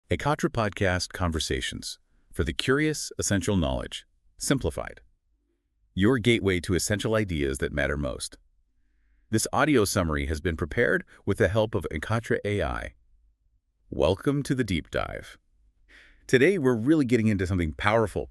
Ekatra Podcast Conversations for the Curious Essential Knowledge. Simplified. Your gateway to essential ideas that matter most. This audio summary has been prepared with the help of Ekatra AI. Welcome to the deep dive. Today, we're really getting into something powerful.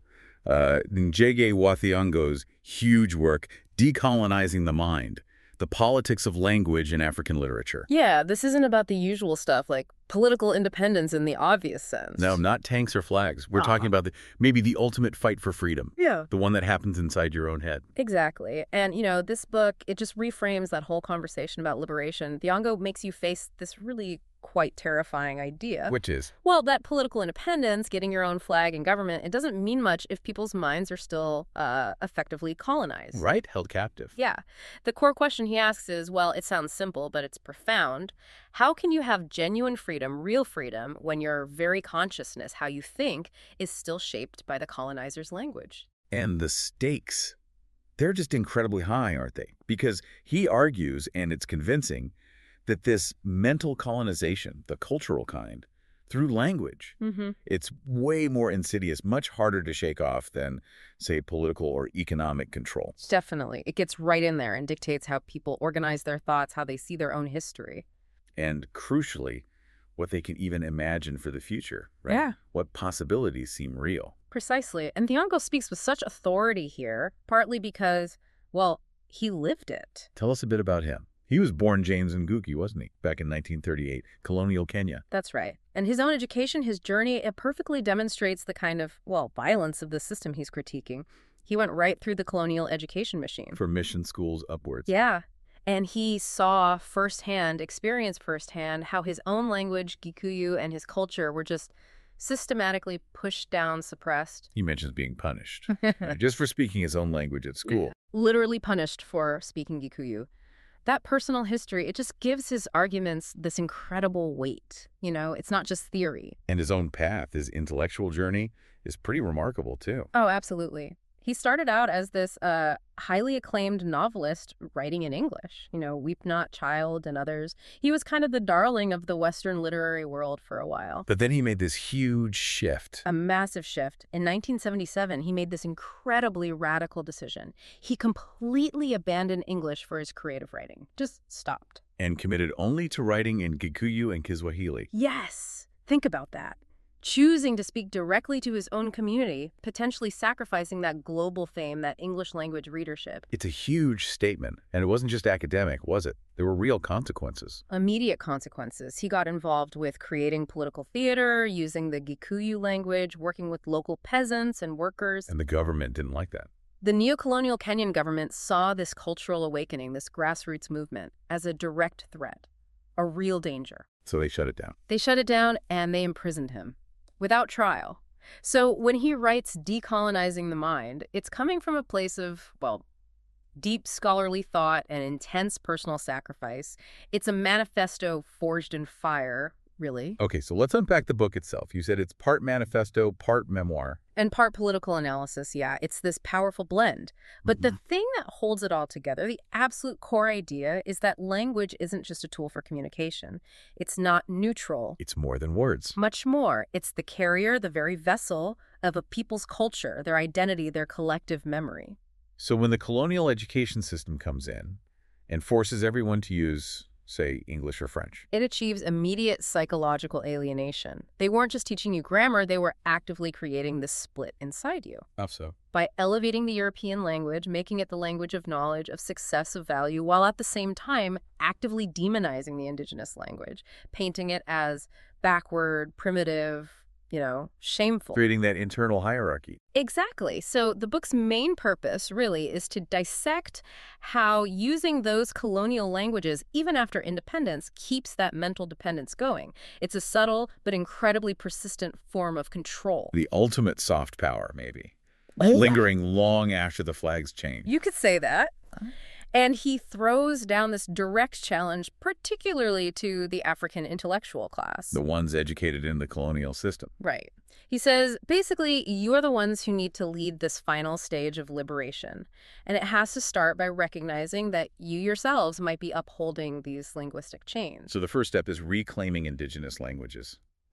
Njege Wathiongo's huge work, Decolonizing the Mind, the politics of language in African literature. Yeah, this isn't about the usual stuff like political independence in the obvious sense. No, not tanks or flags. We're talking about maybe the ultimate fight for freedom. Yeah. The one that happens inside your own head. Exactly. And, this book, it just reframes that whole conversation about liberation. Thiongo makes you face this really quite terrifying idea. Which is? Well, that political independence, getting your own flag and government, it doesn't mean much if people's minds are still effectively colonized. Right? Held captive. Yeah. The core question he asks is, well, it sounds simple, but it's profound. How can you have genuine freedom, real freedom, when your very consciousness, how you think, is still shaped by the colonizer's language? And the stakes, they're just incredibly high, aren't they? Because he argues, and it's convincing, that this mental colonization, the cultural kind, through language, it's way more insidious, much harder to shake off than, say, political or economic control. Definitely. It gets right in there and dictates how people organize their thoughts, how they see their own history. And crucially, what they can even imagine for the future, right? Yeah. What possibilities seem real. Precisely. And Thiongo speaks with such authority here, partly because, well, he lived it. Tell us a bit about him. He was born James Ngugi, wasn't he, back in 1938, colonial Kenya. That's right. And his own education, his journey, it perfectly demonstrates the kind of, violence of the system he's critiquing. He went right through the colonial education machine. From mission schools upwards. Yeah. And he saw experienced firsthand, how his own language, Gikuyu, and his culture were just systematically pushed down, suppressed. He mentions being punished, right, just for speaking his own language at school. Literally punished for speaking Gikuyu. That personal history, it just gives his arguments this incredible weight. It's not just theory. And his own path, his intellectual journey, is pretty remarkable, too. Oh, absolutely. He started out as this highly acclaimed novelist writing in English, Weep Not Child and others. He was kind of the darling of the Western literary world for a while. But then he made this huge shift. A massive shift. In 1977, he made this incredibly radical decision. He completely abandoned English for his creative writing. Just stopped. And committed only to writing in Gikuyu and Kiswahili. Yes. Think about that. Choosing to speak directly to his own community, potentially sacrificing that global fame, that English language readership. It's a huge statement, and it wasn't just academic, was it? There were real consequences. Immediate consequences. He got involved with creating political theater, using the Gikuyu language, working with local peasants and workers. And the government didn't like that. The neo-colonial Kenyan government saw this cultural awakening, this grassroots movement, as a direct threat, a real danger. So they shut it down. They shut it down, and they imprisoned him. Without trial. So when he writes Decolonizing the Mind, it's coming from a place of, deep scholarly thought and intense personal sacrifice. It's a manifesto forged in fire, really. Okay, so let's unpack the book itself. You said it's part manifesto, part memoir. And part political analysis, yeah. It's this powerful blend. But the thing that holds it all together, the absolute core idea, is that language isn't just a tool for communication. It's not neutral. It's more than words. Much more. It's the carrier, the very vessel of a people's culture, their identity, their collective memory. So when the colonial education system comes in and forces everyone to use, say, English or French, it achieves immediate psychological alienation. They weren't just teaching you grammar, they were actively creating this split inside you. How so? By elevating the European language, making it the language of knowledge, of success, of value, while at the same time actively demonizing the indigenous language, painting it as backward, primitive, shameful. Creating that internal hierarchy. Exactly. So the book's main purpose, really, is to dissect how using those colonial languages, even after independence, keeps that mental dependence going. It's a subtle but incredibly persistent form of control. The ultimate soft power, maybe. Lingering long after the flags change. You could say that. And he throws down this direct challenge, particularly to the African intellectual class. The ones educated in the colonial system. Right. He says, basically, you are the ones who need to lead this final stage of liberation. And it has to start by recognizing that you yourselves might be upholding these linguistic chains. So the first step is reclaiming indigenous languages.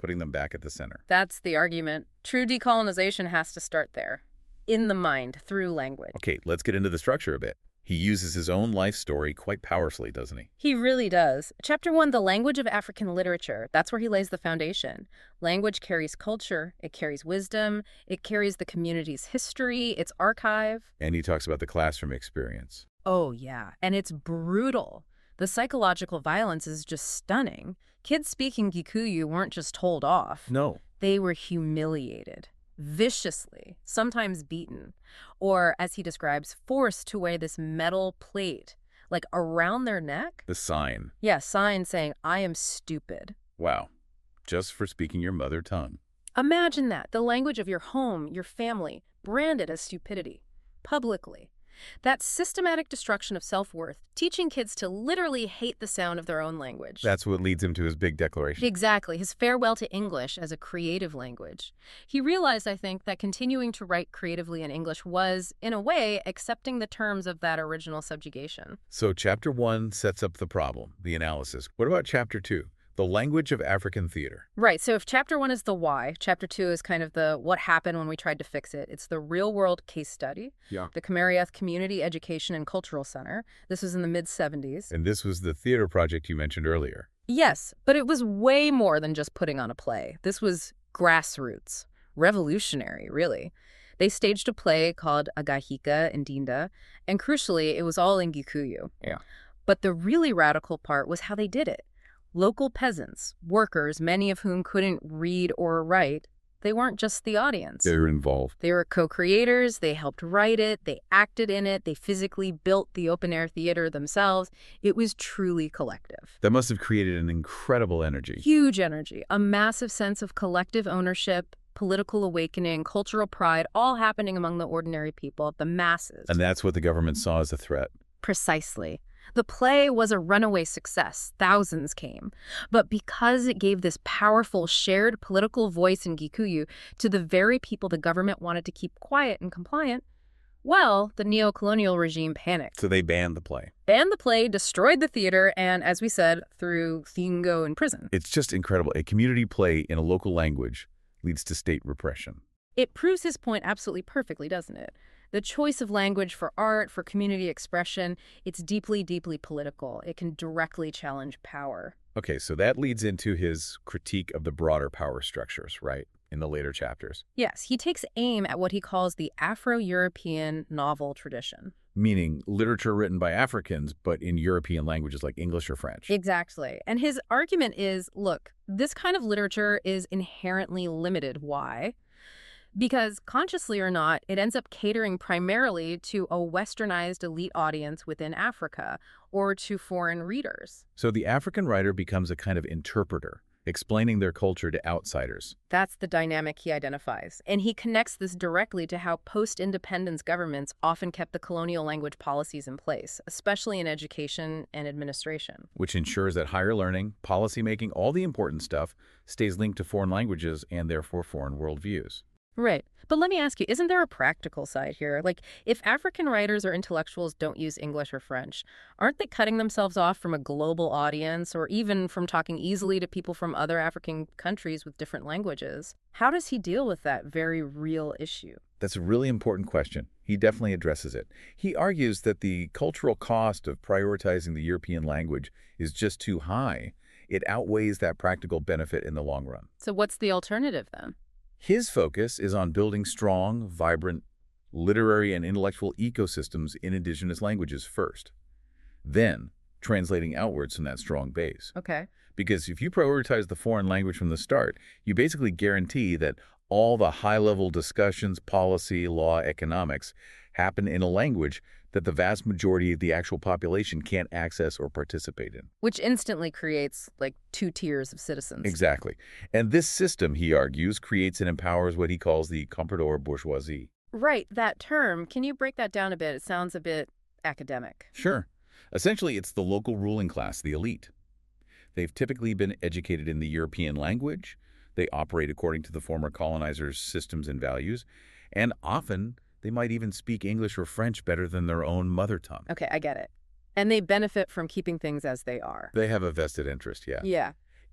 putting them back at the center. That's the argument. True decolonization has to start there. In the mind, through language. Okay, let's get into the structure a bit. He uses his own life story quite powerfully, doesn't he? He really does. Chapter 1, The Language of African Literature. That's where he lays the foundation. Language carries culture, it carries wisdom, it carries the community's history, its archive. And he talks about the classroom experience. Oh, yeah. And it's brutal. The psychological violence is just stunning. Kids speaking Gikuyu weren't just told off. No. They were humiliated, viciously, sometimes beaten, or, as he describes, forced to wear this metal plate, like around their neck. The sign. Yeah, sign saying, I am stupid. Wow. Just for speaking your mother tongue. Imagine that, the language of your home, your family, branded as stupidity, publicly. That systematic destruction of self-worth, teaching kids to literally hate the sound of their own language. That's what leads him to his big declaration. Exactly, his farewell to English as a creative language. He realized, I think, that continuing to write creatively in English was, in a way, accepting the terms of that original subjugation. So chapter 1 sets up the problem, the analysis. What about chapter 2? The language of African theater. Right, so if chapter 1 is the why, chapter 2 is kind of the what happened when we tried to fix it. It's the real-world case study. Yeah. The Khmeriyeth Community Education and Cultural Center. This was in the mid-70s. And this was the theater project you mentioned earlier. Yes, but it was way more than just putting on a play. This was grassroots, revolutionary, really. They staged a play called Agahika Ndinda, and crucially, it was all in Gikuyu. Yeah. But the really radical part was how they did it. Local peasants, workers, many of whom couldn't read or write, they weren't just the audience. They were involved. They were co-creators, they helped write it, they acted in it, they physically built the open-air theater themselves. It was truly collective. That must have created an incredible energy. Huge energy, a massive sense of collective ownership, political awakening, cultural pride, all happening among the ordinary people, the masses. And that's what the government saw as a threat. Precisely. The play was a runaway success. Thousands came. But because it gave this powerful shared political voice in Gikuyu to the very people the government wanted to keep quiet and compliant, well, the neo-colonial regime panicked. So they banned the play. Banned the play, destroyed the theater, and, as we said, threw Thingo in prison. It's just incredible. A community play in a local language leads to state repression. It proves his point absolutely perfectly, doesn't it? The choice of language for art, for community expression, it's deeply, deeply political. It can directly challenge power. Okay, so that leads into his critique of the broader power structures, right, in the later chapters. Yes, he takes aim at what he calls the Afro-European novel tradition. Meaning literature written by Africans, but in European languages like English or French. Exactly. And his argument is, look, this kind of literature is inherently limited. Why? Because, consciously or not, it ends up catering primarily to a westernized elite audience within Africa or to foreign readers. So the African writer becomes a kind of interpreter, explaining their culture to outsiders. That's the dynamic he identifies. And he connects this directly to how post-independence governments often kept the colonial language policies in place, especially in education and administration. Which ensures that higher learning, policymaking, all the important stuff, stays linked to foreign languages and therefore foreign worldviews. Right. But let me ask you, isn't there a practical side here? Like, if African writers or intellectuals don't use English or French, aren't they cutting themselves off from a global audience or even from talking easily to people from other African countries with different languages? How does he deal with that very real issue? That's a really important question. He definitely addresses it. He argues that the cultural cost of prioritizing the European language is just too high. It outweighs that practical benefit in the long run. So what's the alternative then? His focus is on building strong, vibrant, literary and intellectual ecosystems in indigenous languages first, then translating outwards from that strong base. Okay. Because if you prioritize the foreign language from the start, you basically guarantee that all the high-level discussions, policy, law, economics happen in a language that the vast majority of the actual population can't access or participate in. Which instantly creates, like, two tiers of citizens. Exactly. And this system, he argues, creates and empowers what he calls the comprador bourgeoisie. Right, that term. Can you break that down a bit? It sounds a bit academic. Sure. Essentially, it's the local ruling class, the elite. They've typically been educated in the European language. They operate according to the former colonizers' systems and values. And often, they might even speak English or French better than their own mother tongue. Okay, I get it. And they benefit from keeping things as they are. They have a vested interest, yeah. Yeah.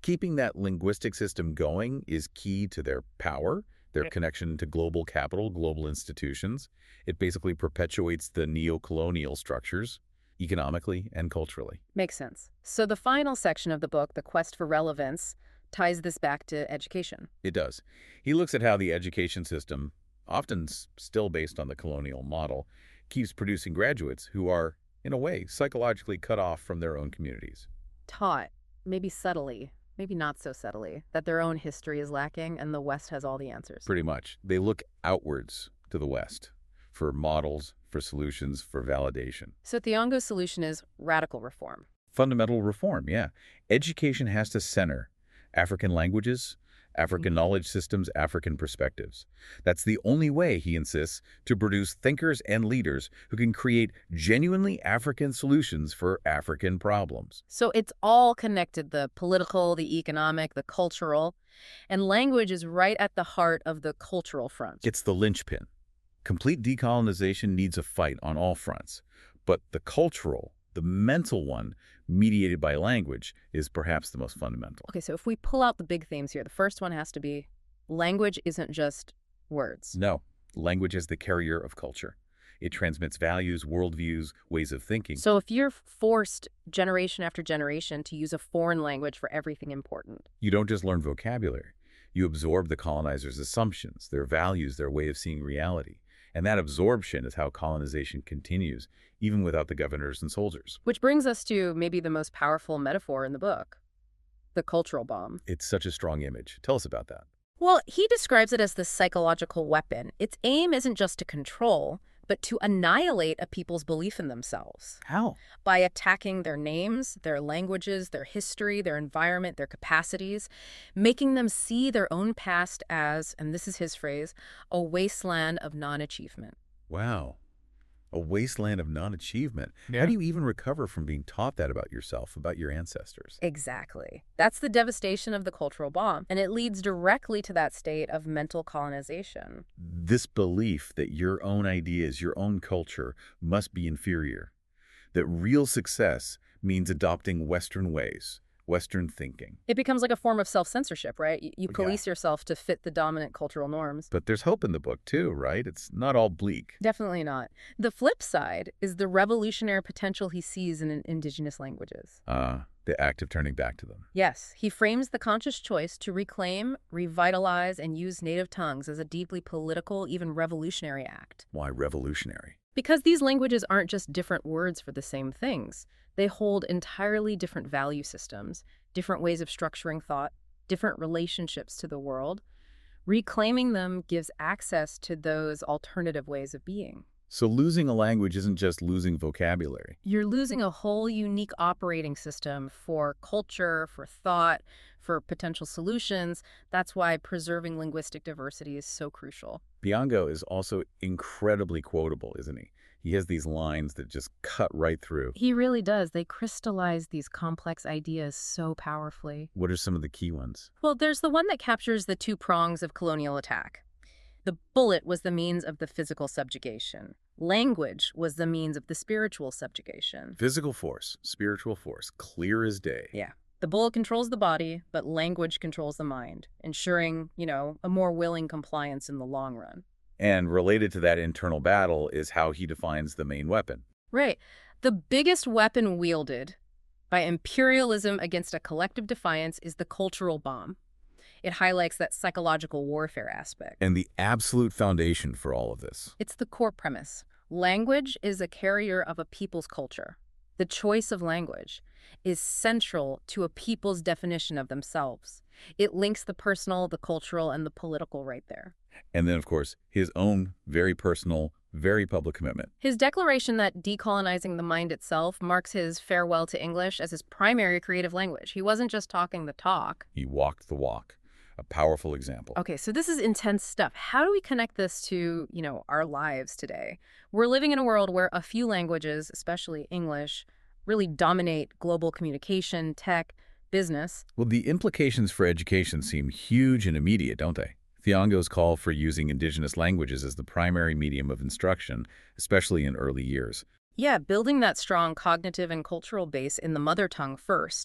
Keeping that linguistic system going is key to their power, their connection to global capital, global institutions. It basically perpetuates the neo-colonial structures, economically and culturally. Makes sense. So the final section of the book, The Quest for Relevance, ties this back to education. It does. He looks at how the education system, often still based on the colonial model, keeps producing graduates who are, in a way, psychologically cut off from their own communities. Taught, maybe subtly, maybe not so subtly, that their own history is lacking and the West has all the answers. Pretty much. They look outwards to the West for models, for solutions, for validation. So Thiongo's solution is radical reform. Fundamental reform, yeah. Education has to center African languages, African knowledge systems, African perspectives. That's the only way, he insists, to produce thinkers and leaders who can create genuinely African solutions for African problems. So it's all connected, the political, the economic, the cultural, and language is right at the heart of the cultural front. It's the linchpin. Complete decolonization needs a fight on all fronts, but the cultural, the mental one, mediated by language, is perhaps the most fundamental. Okay, so if we pull out the big themes here, the first one has to be language isn't just words. No, language is the carrier of culture. It transmits values, worldviews, ways of thinking. So if you're forced generation after generation to use a foreign language for everything important. You don't just learn vocabulary. You absorb the colonizers' assumptions, their values, their way of seeing reality. And that absorption is how colonization continues, even without the governors and soldiers. Which brings us to maybe the most powerful metaphor in the book, the cultural bomb. It's such a strong image. Tell us about that. Well, he describes it as the psychological weapon. Its aim isn't just to control, but to annihilate a people's belief in themselves. How? By attacking their names, their languages, their history, their environment, their capacities, making them see their own past as, and this is his phrase, a wasteland of non-achievement. Wow. A wasteland of non-achievement. How do you even recover from being taught that about yourself, about your ancestors? Exactly. That's the devastation of the cultural bomb, and it leads directly to that state of mental colonization. This belief that your own ideas, your own culture must be inferior. That real success means adopting Western ways, Western thinking. It becomes like a form of self-censorship, right? You police yourself to fit the dominant cultural norms. But there's hope in the book too, right? It's not all bleak. Definitely not. The flip side is the revolutionary potential he sees in indigenous languages. The act of turning back to them. Yes, he frames the conscious choice to reclaim, revitalize, and use native tongues as a deeply political, even revolutionary act. Why revolutionary? Because these languages aren't just different words for the same things. They hold entirely different value systems, different ways of structuring thought, different relationships to the world. Reclaiming them gives access to those alternative ways of being. So losing a language isn't just losing vocabulary. You're losing a whole unique operating system for culture, for thought, for potential solutions. That's why preserving linguistic diversity is so crucial. Thiongo is also incredibly quotable, isn't he? He has these lines that just cut right through. He really does. They crystallize these complex ideas so powerfully. What are some of the key ones? Well, there's the one that captures the two prongs of colonial attack. The bullet was the means of the physical subjugation. Language was the means of the spiritual subjugation. Physical force, spiritual force, clear as day. Yeah. The bullet controls the body, but language controls the mind, ensuring, a more willing compliance in the long run. And related to that internal battle is how he defines the main weapon. Right. The biggest weapon wielded by imperialism against a collective defiance is the cultural bomb. It highlights that psychological warfare aspect. And the absolute foundation for all of this. It's the core premise. Language is a carrier of a people's culture. The choice of language is central to a people's definition of themselves. It links the personal, the cultural, and the political right there. And then, of course, his own very personal, very public commitment. His declaration that decolonizing the mind itself marks his farewell to English as his primary creative language. He wasn't just talking the talk. He walked the walk. A powerful example. Okay, so this is intense stuff. How do we connect this to, our lives today? We're living in a world where a few languages, especially English, really dominate global communication, tech, business. Well, the implications for education seem huge and immediate, don't they? Thiongo's call for using indigenous languages as the primary medium of instruction, especially in early years. Yeah, building that strong cognitive and cultural base in the mother tongue first.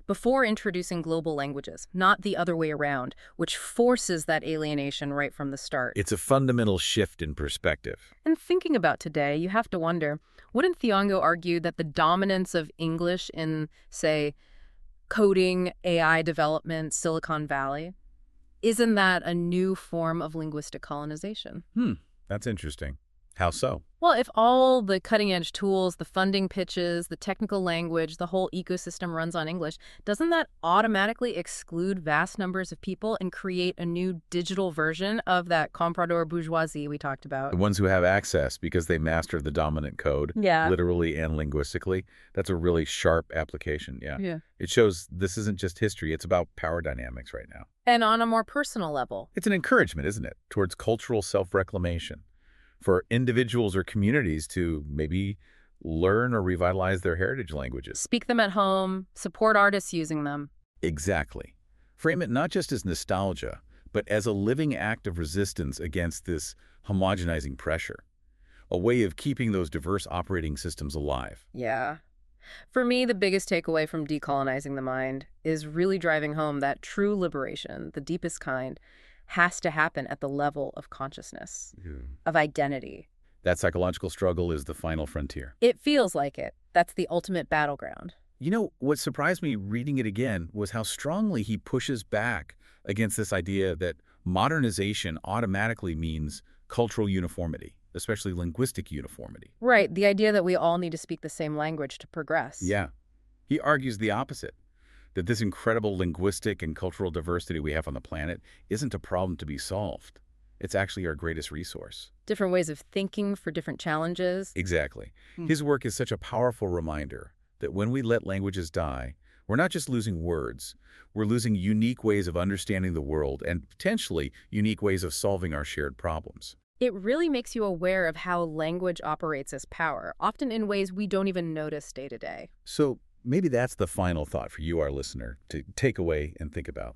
before introducing global languages, not the other way around, which forces that alienation right from the start. It's a fundamental shift in perspective. And thinking about today, you have to wonder, wouldn't Thiongo argue that the dominance of English in, say, coding, AI development, Silicon Valley, isn't that a new form of linguistic colonization? That's interesting. How so? Well, if all the cutting-edge tools, the funding pitches, the technical language, the whole ecosystem runs on English, doesn't that automatically exclude vast numbers of people and create a new digital version of that comprador bourgeoisie we talked about? The ones who have access because they mastered the dominant code, Yeah. literally and linguistically. That's a really sharp application, yeah. Yeah. It shows this isn't just history, it's about power dynamics right now. And on a more personal level. It's an encouragement, isn't it, towards cultural self-reclamation for individuals or communities to maybe learn or revitalize their heritage languages. Speak them at home, support artists using them. Exactly. Frame it not just as nostalgia, but as a living act of resistance against this homogenizing pressure, a way of keeping those diverse operating systems alive. Yeah. For me, the biggest takeaway from decolonizing the mind is really driving home that true liberation, the deepest kind, has to happen at the level of consciousness, of identity. That psychological struggle is the final frontier. It feels like it. That's the ultimate battleground. You know, what surprised me reading it again was how strongly he pushes back against this idea that modernization automatically means cultural uniformity, especially linguistic uniformity. Right, the idea that we all need to speak the same language to progress. Yeah. He argues the opposite, that this incredible linguistic and cultural diversity we have on the planet isn't a problem to be solved. It's actually our greatest resource. Different ways of thinking for different challenges. Exactly. His work is such a powerful reminder that when we let languages die, we're not just losing words, we're losing unique ways of understanding the world and potentially unique ways of solving our shared problems. It really makes you aware of how language operates as power, often in ways we don't even notice day to day. So maybe that's the final thought for you, our listener, to take away and think about.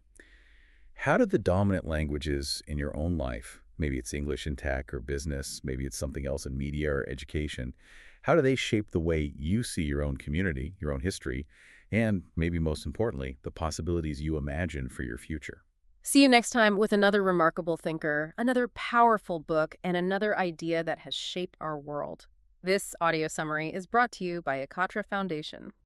How do the dominant languages in your own life, maybe it's English in tech or business, maybe it's something else in media or education, how do they shape the way you see your own community, your own history, and maybe most importantly, the possibilities you imagine for your future? See you next time with another remarkable thinker, another powerful book, and another idea that has shaped our world. This audio summary is brought to you by Akatra Foundation.